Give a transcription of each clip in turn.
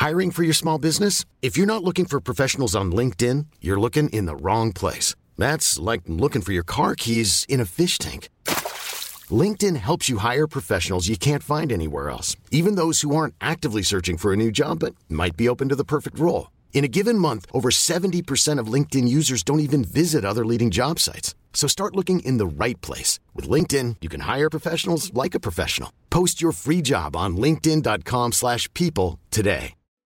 Hiring for your small business? If you're not looking for professionals on LinkedIn, you're looking in the wrong place. That's like looking for your car keys in a fish tank. LinkedIn helps you hire professionals you can't find anywhere else, even those who aren't actively searching for a new job but might be open to the perfect role. In a given month, over 70% of LinkedIn users don't even visit other leading job sites. So start looking in the right place. With LinkedIn, you can hire professionals like a professional. Post your free job on linkedin.com/people today.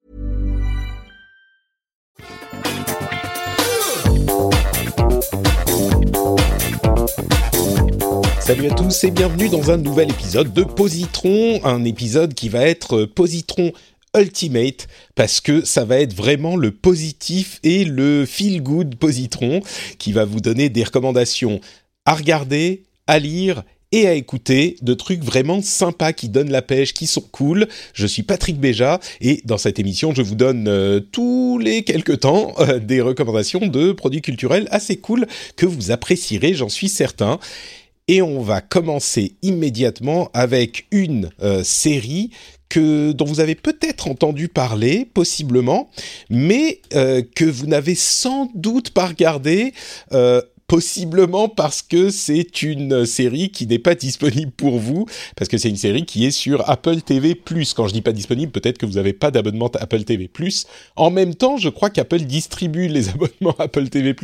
Salut à tous et bienvenue dans un nouvel épisode de Positron, un épisode qui va être Positron Ultimate parce que ça va être vraiment le positif et le feel good Positron qui va vous donner des recommandations à regarder, à lire et à écouter, de trucs vraiment sympas qui donnent la pêche, qui sont cool. Je suis Patrick Béja et dans cette émission, je vous donne tous les quelques temps des recommandations de produits culturels assez cool que vous apprécierez, j'en suis certain. Et on va commencer immédiatement avec une série dont vous avez peut-être entendu parler, possiblement, mais que vous n'avez sans doute pas regardé, possiblement parce que c'est une série qui n'est pas disponible pour vous, parce que c'est une série qui est sur Apple TV+. Quand je dis pas disponible, peut-être que vous n'avez pas d'abonnement Apple TV+. En même temps, je crois qu'Apple distribue les abonnements Apple TV+,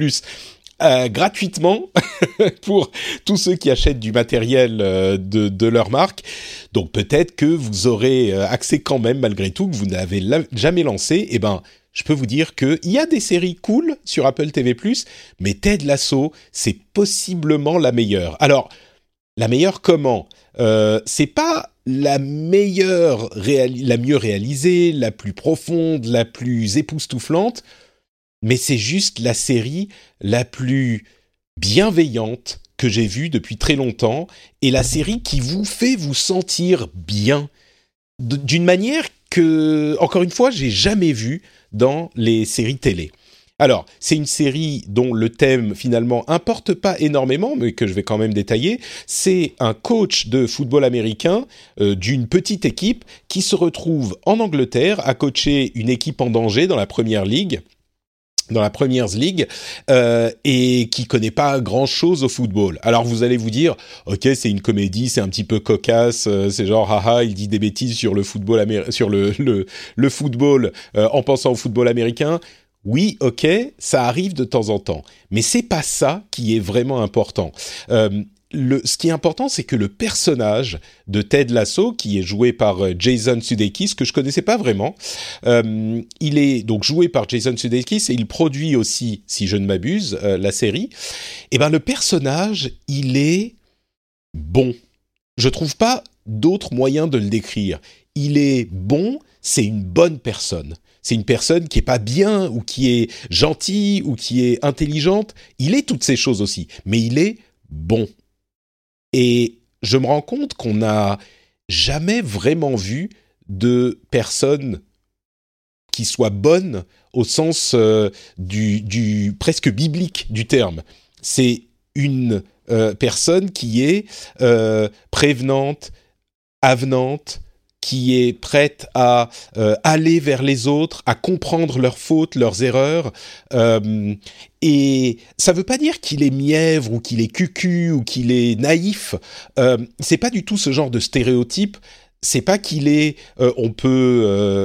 gratuitement pour tous ceux qui achètent du matériel de leur marque. Donc peut-être que vous aurez accès quand même malgré tout, que vous n'avez jamais lancé. Eh ben, je peux vous dire qu'il y a des séries cool sur Apple TV+, mais Ted Lasso, c'est possiblement la meilleure. Alors, la meilleure comment ? C'est pas la meilleure, la mieux réalisée, la plus profonde, la plus époustouflante, mais c'est juste la série la plus bienveillante que j'ai vue depuis très longtemps et la série qui vous fait vous sentir bien d'une manière que, encore une fois, j'ai jamais vue dans les séries télé. Alors, c'est une série dont le thème, finalement, importe pas énormément, mais que je vais quand même détailler. C'est un coach de football américain d'une petite équipe qui se retrouve en Angleterre à coacher une équipe en danger dans la Première League, et qui connaît pas grand-chose au football. Alors vous allez vous dire, ok, c'est une comédie, c'est un petit peu cocasse, c'est genre, haha, il dit des bêtises sur le football sur le football en pensant au football américain. Oui, ok, ça arrive de temps en temps, mais c'est pas ça qui est vraiment important. Ce qui est important, c'est que le personnage de Ted Lasso, qui est joué par Jason Sudeikis, que je connaissais pas vraiment, il est donc joué par Jason Sudeikis et il produit aussi, si je ne m'abuse, la série. Et ben le personnage, il est bon. Je trouve pas d'autre moyen de le décrire. Il est bon, c'est une bonne personne. C'est une personne qui est pas bien ou qui est gentille ou qui est intelligente. Il est toutes ces choses aussi, mais il est bon. Et je me rends compte qu'on n'a jamais vraiment vu de personne qui soit bonne au sens du presque biblique du terme. C'est une personne qui est prévenante, avenante, qui est prête à aller vers les autres, à comprendre leurs fautes, leurs erreurs. Et ça veut pas dire qu'il est mièvre ou qu'il est cucu ou qu'il est naïf. C'est pas du tout ce genre de stéréotype. C'est pas qu'il est, on peut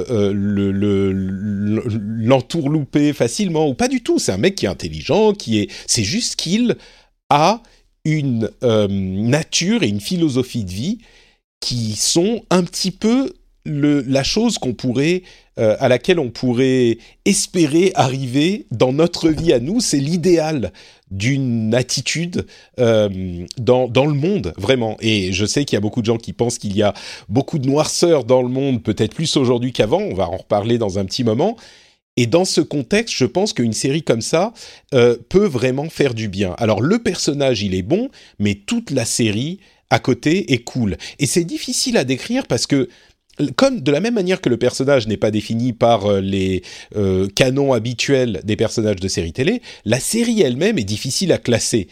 l'entourlouper facilement ou pas du tout. C'est un mec qui est intelligent, c'est juste qu'il a une nature et une philosophie de vie qui sont un petit peu la chose qu'on pourrait, à laquelle on pourrait espérer arriver dans notre vie à nous. C'est l'idéal d'une attitude dans le monde, vraiment. Et je sais qu'il y a beaucoup de gens qui pensent qu'il y a beaucoup de noirceur dans le monde, peut-être plus aujourd'hui qu'avant, on va en reparler dans un petit moment. Et dans ce contexte, je pense qu'une série comme ça peut vraiment faire du bien. Alors le personnage, il est bon, mais toute la série à côté est cool. Et c'est difficile à décrire parce que, comme de la même manière que le personnage n'est pas défini par les canons habituels des personnages de séries télé, la série elle-même est difficile à classer.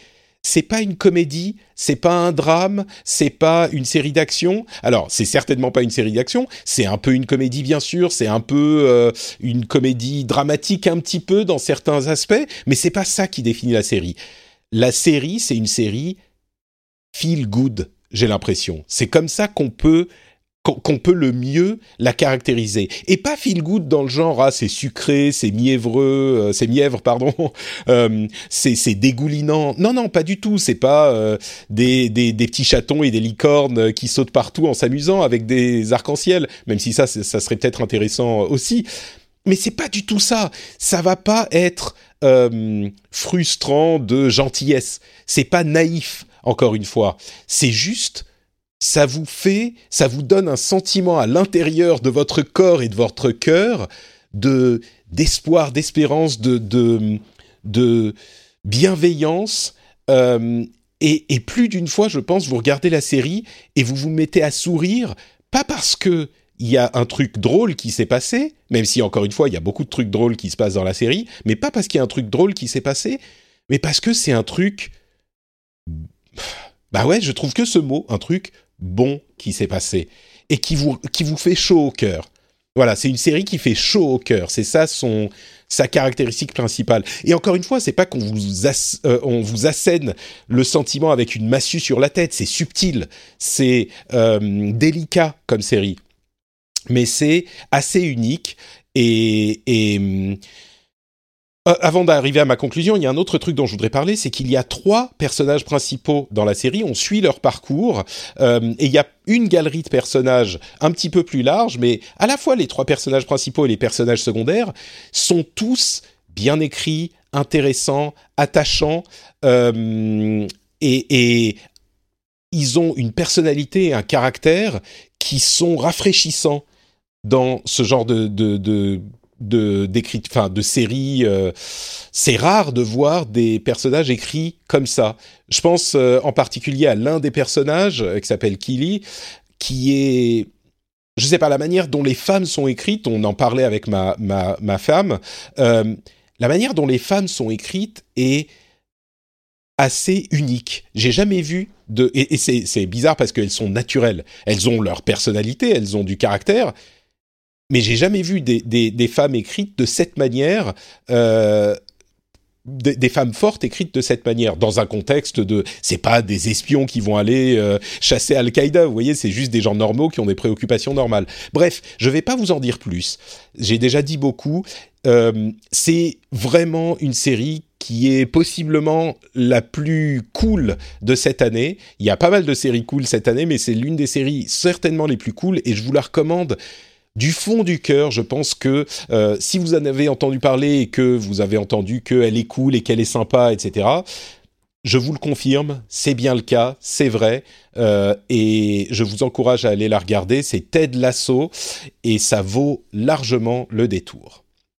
c'est pas une comédie, c'est pas un drame, c'est pas une série d'action. Alors, c'est certainement pas une série d'action, c'est un peu une comédie bien sûr, c'est un peu une comédie dramatique un petit peu dans certains aspects, mais c'est pas ça qui définit la série. La série, c'est une série feel good, j'ai l'impression. C'est comme ça qu'on peut le mieux la caractériser. Et pas feel good dans le genre, c'est sucré, c'est mièvreux, c'est mièvre, pardon, c'est dégoulinant. Non, pas du tout. C'est pas des petits chatons et des licornes qui sautent partout en s'amusant avec des arcs-en-ciel, même si ça serait peut-être intéressant aussi. Mais c'est pas du tout ça. Ça va pas être frustrant de gentillesse. C'est pas naïf, encore une fois. C'est juste... ça vous donne un sentiment à l'intérieur de votre corps et de votre cœur d'espoir, d'espérance, de bienveillance. Et plus d'une fois, je pense, vous regardez la série et vous vous mettez à sourire, pas parce que il y a un truc drôle qui s'est passé, même si, encore une fois, il y a beaucoup de trucs drôles qui se passent dans la série, mais pas parce qu'il y a un truc drôle qui s'est passé, mais parce que c'est un truc... bah ouais, je trouve que ce mot, un truc bon qui s'est passé, et qui vous fait chaud au cœur. Voilà, c'est une série qui fait chaud au cœur, c'est ça sa caractéristique principale. Et encore une fois, c'est pas qu'on on vous assène le sentiment avec une massue sur la tête, c'est subtil, c'est délicat comme série. Mais c'est assez unique et avant d'arriver à ma conclusion, il y a un autre truc dont je voudrais parler, c'est qu'il y a 3 personnages principaux dans la série, on suit leur parcours, et il y a une galerie de personnages un petit peu plus large, mais à la fois les 3 personnages principaux et les personnages secondaires sont tous bien écrits, intéressants, attachants, et ils ont une personnalité et un caractère qui sont rafraîchissants dans ce genre de série. C'est rare de voir des personnages écrits comme ça. Je pense en particulier à l'un des personnages qui s'appelle Keely, qui est, je sais pas, la manière dont les femmes sont écrites. On en parlait avec ma femme. La manière dont les femmes sont écrites est assez unique. J'ai jamais vu et c'est bizarre parce qu'elles sont naturelles. Elles ont leur personnalité, elles ont du caractère. Mais j'ai jamais vu des femmes écrites de cette manière, des femmes fortes écrites de cette manière, dans un contexte c'est pas des espions qui vont aller chasser Al-Qaïda, vous voyez, c'est juste des gens normaux qui ont des préoccupations normales. Bref, je vais pas vous en dire plus. J'ai déjà dit beaucoup. C'est vraiment une série qui est possiblement la plus cool de cette année. Il y a pas mal de séries cool cette année, mais c'est l'une des séries certainement les plus cool, et je vous la recommande du fond du cœur. Je pense que si vous en avez entendu parler et que vous avez entendu qu'elle est cool et qu'elle est sympa, etc., je vous le confirme, c'est bien le cas, c'est vrai, et je vous encourage à aller la regarder. C'est Ted Lasso et ça vaut largement le détour.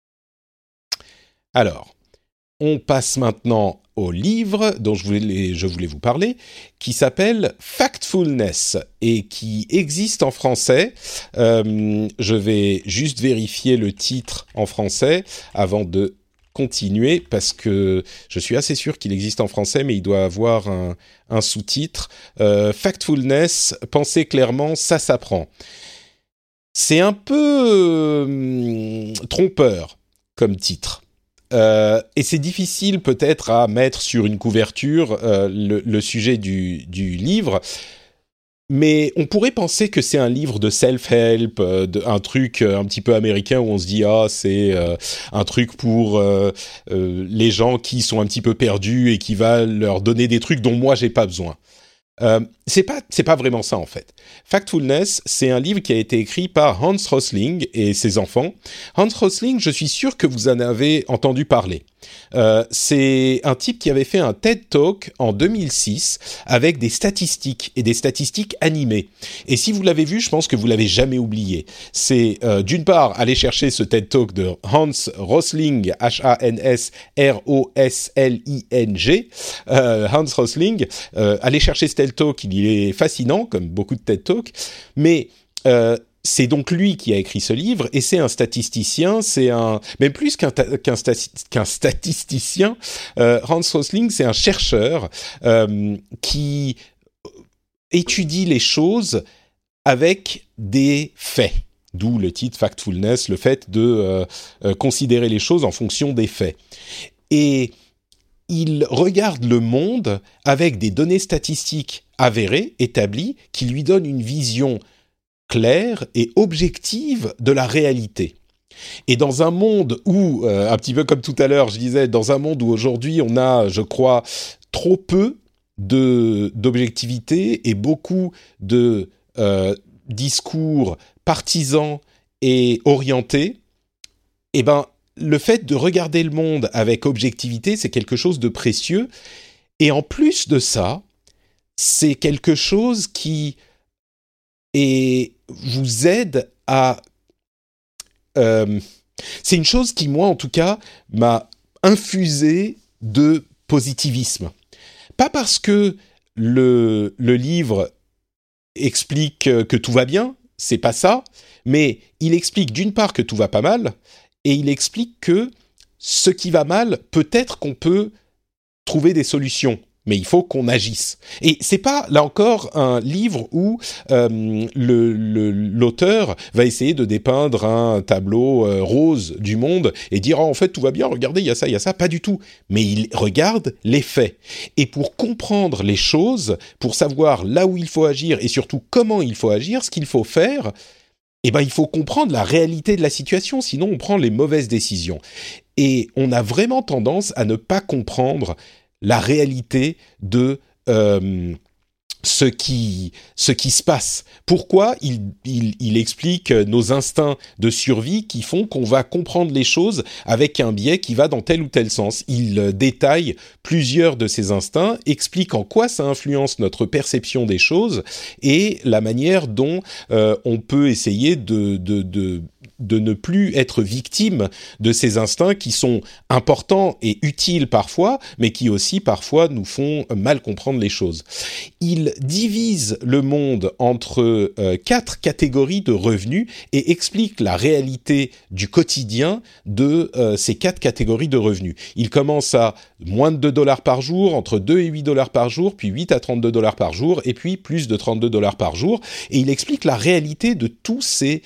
Alors, on passe maintenant au livre dont je voulais vous parler, qui s'appelle Factfulness et qui existe en français. Je vais juste vérifier le titre en français avant de continuer, parce que je suis assez sûr qu'il existe en français, mais il doit avoir un sous-titre. Factfulness, penser clairement, ça s'apprend. C'est un peu trompeur comme titre. Et c'est difficile peut-être à mettre sur une couverture le sujet du livre, mais on pourrait penser que c'est un livre de self-help, un truc un petit peu américain où on se dit c'est un truc pour les gens qui sont un petit peu perdus et qui va leur donner des trucs dont moi j'ai pas besoin. C'est pas vraiment ça en fait. Factfulness, c'est un livre qui a été écrit par Hans Rosling et ses enfants. Hans Rosling, je suis sûr que vous en avez entendu parler. C'est un type qui avait fait un TED Talk en 2006 avec des statistiques et des statistiques animées. Et si vous l'avez vu, je pense que vous l'avez jamais oublié. C'est d'une part aller chercher ce TED Talk de Hans Rosling, H-A-N-S-R-O-S-L-I-N-G, Hans Rosling, aller chercher ce TED Talk, il est fascinant comme beaucoup de TED Talk, mais c'est donc lui qui a écrit ce livre, et c'est un statisticien, même plus qu'un statisticien, Hans Rosling, c'est un chercheur qui étudie les choses avec des faits. D'où le titre Factfulness, le fait de considérer les choses en fonction des faits. Et il regarde le monde avec des données statistiques avérées, établies, qui lui donnent une vision claire et objective de la réalité. Et dans un monde où, un petit peu comme tout à l'heure, je disais, dans un monde où aujourd'hui on a, je crois, trop peu d'objectivité et beaucoup de discours partisans et orientés, eh ben, le fait de regarder le monde avec objectivité, c'est quelque chose de précieux. Et en plus de ça, c'est quelque chose qui vous aide à... c'est une chose qui, moi, en tout cas, m'a infusé de positivisme. Pas parce que le livre explique que tout va bien, c'est pas ça, mais il explique d'une part que tout va pas mal, et il explique que ce qui va mal, peut-être qu'on peut trouver des solutions, mais il faut qu'on agisse. Et c'est pas, là encore, un livre où l'auteur va essayer de dépeindre un tableau rose du monde et dire « en fait, tout va bien, regardez, il y a ça », pas du tout. Mais il regarde les faits. Et pour comprendre les choses, pour savoir là où il faut agir et surtout comment il faut agir, ce qu'il faut faire, eh ben, il faut comprendre la réalité de la situation, sinon on prend les mauvaises décisions. Et on a vraiment tendance à ne pas comprendre la réalité de ce qui se passe. Pourquoi il explique nos instincts de survie qui font qu'on va comprendre les choses avec un biais qui va dans tel ou tel sens. Il détaille plusieurs de ces instincts, explique en quoi ça influence notre perception des choses et la manière dont on peut essayer de ne plus être victime de ces instincts qui sont importants et utiles parfois, mais qui aussi parfois nous font mal comprendre les choses. Il divise le monde entre 4 catégories de revenus et explique la réalité du quotidien de ces 4 catégories de revenus. Il commence à moins de $2 par jour, entre 2 et $8 par jour, puis 8 à $32 par jour, et puis plus de $32 par jour. Et il explique la réalité de toutes ces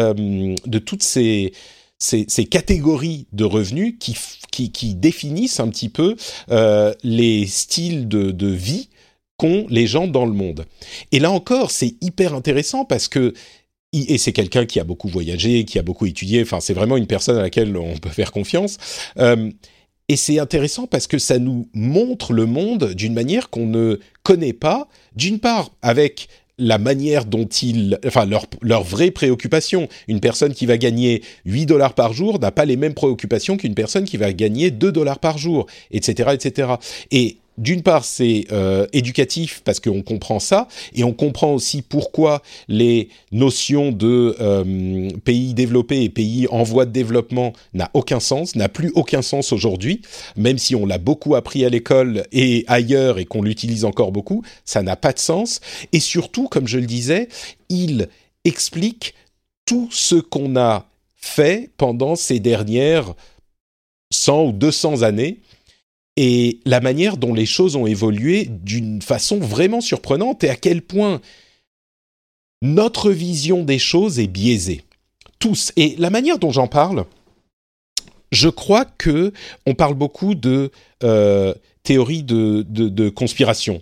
catégories de revenus qui définissent un petit peu les styles de vie qu'ont les gens dans le monde. Et là encore, c'est hyper intéressant parce que et c'est quelqu'un qui a beaucoup voyagé, qui a beaucoup étudié, enfin c'est vraiment une personne à laquelle on peut faire confiance. Et c'est intéressant parce que ça nous montre le monde d'une manière qu'on ne connaît pas, d'une part avec la manière dont leur vraie préoccupation. Une personne qui va gagner $8 par jour n'a pas les mêmes préoccupations qu'une personne qui va gagner $2 par jour, etc., etc. Et d'une part, c'est éducatif parce qu'on comprend ça, et on comprend aussi pourquoi les notions de pays développés et pays en voie de développement n'a plus aucun sens aujourd'hui, même si on l'a beaucoup appris à l'école et ailleurs et qu'on l'utilise encore beaucoup, ça n'a pas de sens. Et surtout, comme je le disais, il explique tout ce qu'on a fait pendant ces dernières 100 ou 200 années, et la manière dont les choses ont évolué d'une façon vraiment surprenante et à quel point notre vision des choses est biaisée. Tous. Et la manière dont j'en parle, je crois que on parle beaucoup de théories de conspiration,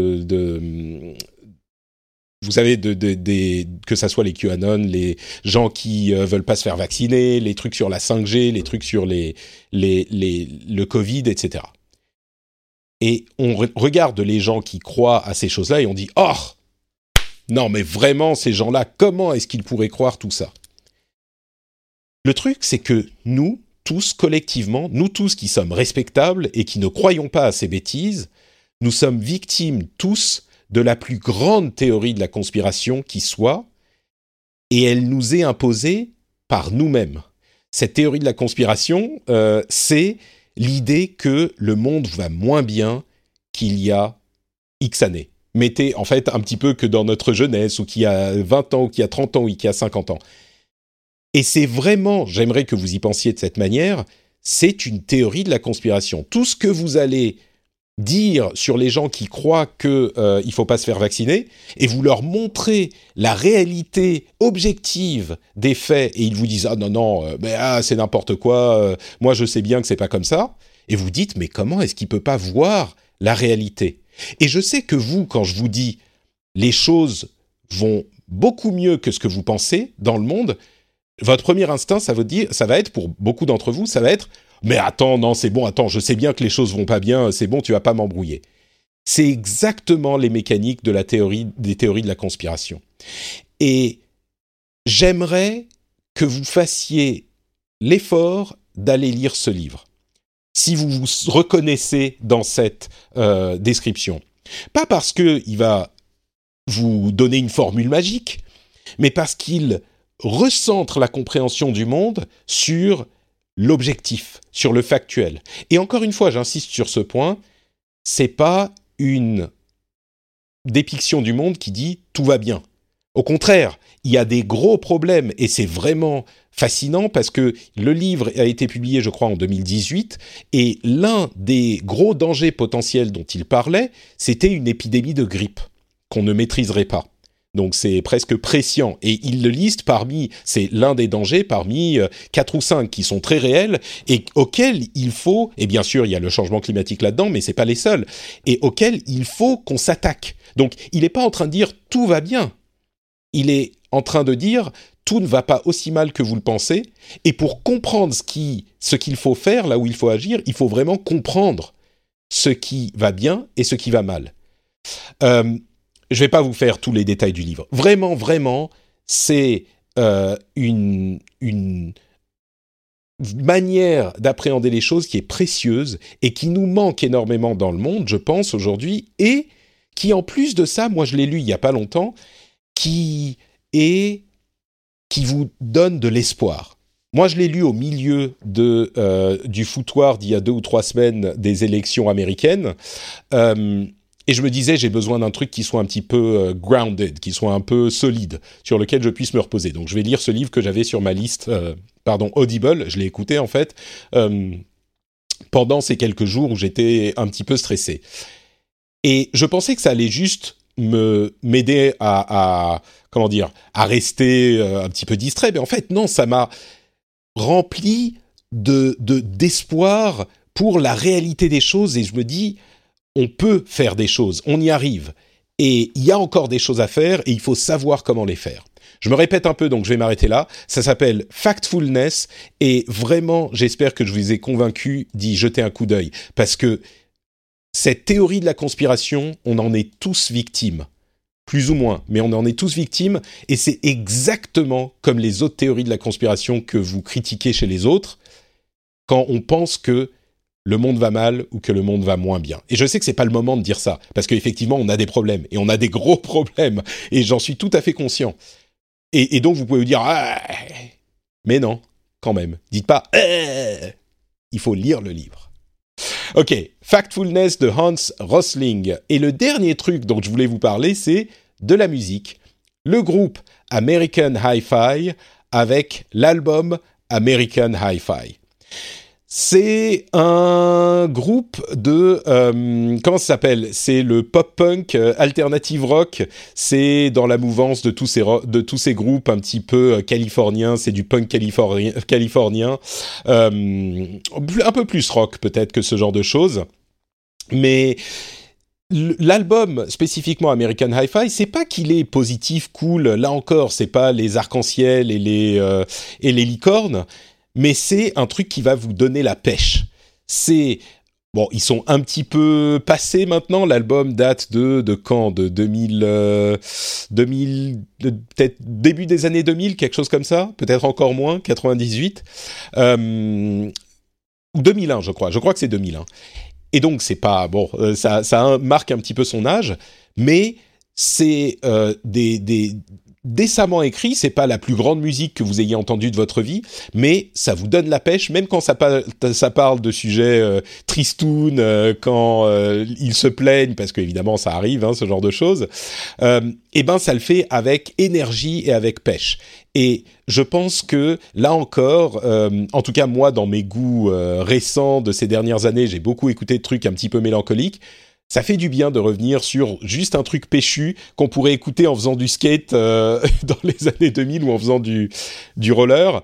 vous savez, que ça soit les QAnon, les gens qui veulent pas se faire vacciner, les trucs sur la 5G, les trucs sur le Covid, etc. Et on regarde les gens qui croient à ces choses-là et on dit « Oh, non mais vraiment, ces gens-là, comment est-ce qu'ils pourraient croire tout ça ?» Le truc, c'est que nous, tous, collectivement, nous tous qui sommes respectables et qui ne croyons pas à ces bêtises, nous sommes victimes tous de la plus grande théorie de la conspiration qui soit, et elle nous est imposée par nous-mêmes. Cette théorie de la conspiration, c'est l'idée que le monde va moins bien qu'il y a X années, mettez en fait un petit peu que dans notre jeunesse, ou qui a 20 ans, ou qui a 30 ans, ou qui a 50 ans. Et c'est vraiment, j'aimerais que vous y pensiez de cette manière, c'est une théorie de la conspiration. Tout ce que vous allez dire sur les gens qui croient qu'il ne faut pas se faire vacciner, et vous leur montrez la réalité objective des faits, et ils vous disent « Ah non, c'est n'importe quoi, moi je sais bien que c'est pas comme ça », et vous dites « Mais comment est-ce qu'il peut pas voir la réalité ?» Et je sais que vous, quand je vous dis « Les choses vont beaucoup mieux que ce que vous pensez dans le monde », votre premier instinct, ça va être, pour beaucoup d'entre vous, ça va être « Mais attends, non, c'est bon, attends, je sais bien que les choses vont pas bien, c'est bon, tu vas pas m'embrouiller. » C'est exactement les mécaniques des théories de la conspiration. Et j'aimerais que vous fassiez l'effort d'aller lire ce livre, si vous vous reconnaissez dans cette description. Pas parce qu'il va vous donner une formule magique, mais parce qu'il recentre la compréhension du monde sur l'objectif, sur le factuel. Et encore une fois, j'insiste sur ce point, c'est pas une dépiction du monde qui dit « tout va bien ». Au contraire, il y a des gros problèmes, et c'est vraiment fascinant parce que le livre a été publié, je crois, en 2018, et l'un des gros dangers potentiels dont il parlait, c'était une épidémie de grippe qu'on ne maîtriserait pas. Donc c'est presque prescient. Et il le liste c'est l'un des dangers parmi 4 ou 5 qui sont très réels et auxquels il faut, et bien sûr il y a le changement climatique là-dedans, mais c'est pas les seuls, et auxquels il faut qu'on s'attaque. Donc il n'est pas en train de dire tout va bien. Il est en train de dire tout ne va pas aussi mal que vous le pensez, et pour comprendre ce qu'il faut faire, là où il faut agir, il faut vraiment comprendre ce qui va bien et ce qui va mal. Je vais pas vous faire tous les détails du livre. Vraiment, vraiment, c'est une manière d'appréhender les choses qui est précieuse et qui nous manque énormément dans le monde, je pense, aujourd'hui, et qui, en plus de ça, moi je l'ai lu il y a pas longtemps, qui vous donne de l'espoir. Moi, je l'ai lu au milieu du foutoir d'il y a 2 ou 3 semaines des élections américaines. Et je me disais, j'ai besoin d'un truc qui soit un petit peu grounded, qui soit un peu solide, sur lequel je puisse me reposer. Donc, je vais lire ce livre que j'avais sur ma liste, Audible. Je l'ai écouté, en fait, pendant ces quelques jours où j'étais un petit peu stressé. Et je pensais que ça allait juste m'aider à rester un petit peu distrait. Mais en fait, non, ça m'a rempli d'espoir pour la réalité des choses. Et je me dis, on peut faire des choses, on y arrive. Et il y a encore des choses à faire et il faut savoir comment les faire. Je me répète un peu, donc je vais m'arrêter là. Ça s'appelle Factfulness et vraiment, j'espère que je vous ai convaincu d'y jeter un coup d'œil. Parce que cette théorie de la conspiration, on en est tous victimes. Plus ou moins, mais on en est tous victimes. Et c'est exactement comme les autres théories de la conspiration que vous critiquez chez les autres, quand on pense que le monde va mal ou que le monde va moins bien. Et je sais que c'est pas le moment de dire ça, parce qu'effectivement, on a des problèmes, et on a des gros problèmes, et j'en suis tout à fait conscient. Et donc, vous pouvez vous dire, ah, mais non, quand même. Dites pas, il faut lire le livre. Ok, Factfulness de Hans Rosling. Et le dernier truc dont je voulais vous parler, c'est de la musique. Le groupe American Hi-Fi avec l'album American Hi-Fi. C'est un groupe de... comment ça s'appelle ? C'est le pop-punk alternative rock. C'est dans la mouvance de tous ces groupes un petit peu californiens. C'est du punk californien. Un peu plus rock peut-être que ce genre de choses. Mais l'album spécifiquement American Hi-Fi, c'est pas qu'il est positif, cool. Là encore, c'est pas les arcs-en-ciel et les licornes. Mais c'est un truc qui va vous donner la pêche. Bon, ils sont un petit peu passés maintenant. L'album date de quand ? De 2000, peut-être début des années 2000, quelque chose comme ça. Peut-être encore moins, 98. Ou 2001, je crois. Je crois que c'est 2001. Et donc, c'est pas... Bon, ça marque un petit peu son âge, mais c'est décemment écrit, c'est pas la plus grande musique que vous ayez entendue de votre vie, mais ça vous donne la pêche, même quand ça parle de sujets tristounes, quand ils se plaignent, parce qu'évidemment ça arrive, hein, ce genre de choses, et ben ça le fait avec énergie et avec pêche. Et je pense que, là encore, en tout cas moi, dans mes goûts récents de ces dernières années, j'ai beaucoup écouté de trucs un petit peu mélancoliques. Ça fait du bien de revenir sur juste un truc péchu qu'on pourrait écouter en faisant du skate dans les années 2000 ou en faisant du roller.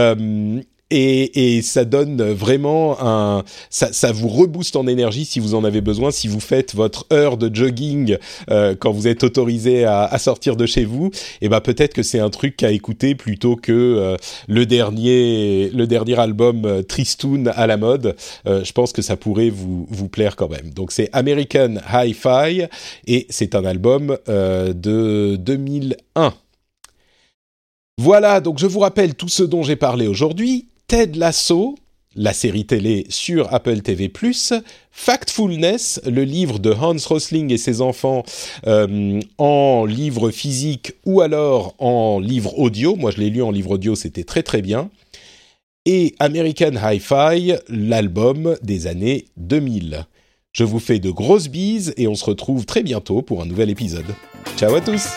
Et ça donne vraiment ça vous rebooste en énergie si vous en avez besoin, si vous faites votre heure de jogging quand vous êtes autorisé à sortir de chez vous, et ben peut-être que c'est un truc à écouter plutôt que le dernier album tristoun à la mode. Je pense que ça pourrait vous plaire quand même. Donc c'est American Hi-Fi et c'est un album de 2001. Voilà, donc je vous rappelle tout ce dont j'ai parlé aujourd'hui. Ted Lasso, la série télé sur Apple TV+, Factfulness, le livre de Hans Rosling et ses enfants en livre physique ou alors en livre audio. Moi, je l'ai lu en livre audio, c'était très très bien. Et American Hi-Fi, l'album des années 2000. Je vous fais de grosses bises et on se retrouve très bientôt pour un nouvel épisode. Ciao à tous!